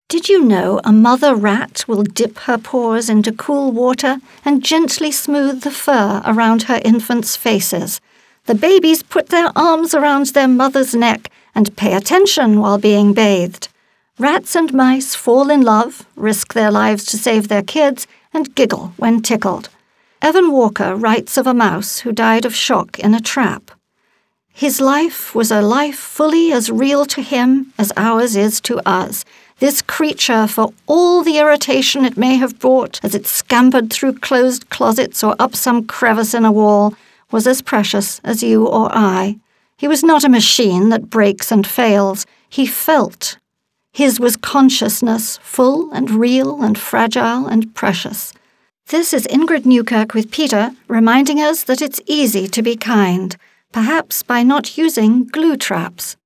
Did you know a mother rat will dip her paws into cool water and gently smooth the fur around her infants' faces? The babies put their arms around their mother's neck and pay attention while being bathed. Rats and mice fall in love, risk their lives to save their kids, and giggle when tickled. Evan Walker writes of a mouse who died of shock in a trap. His life was a life fully as real to him as ours is to us. This creature, for all the irritation it may have brought as it scampered through closed closets or up some crevice in a wall, was as precious as you or I. He was not a machine that breaks and fails. He felt. His was consciousness, full and real and fragile and precious. This is Ingrid Newkirk with Peter, reminding us that it's easy to be kind, perhaps by not using glue traps.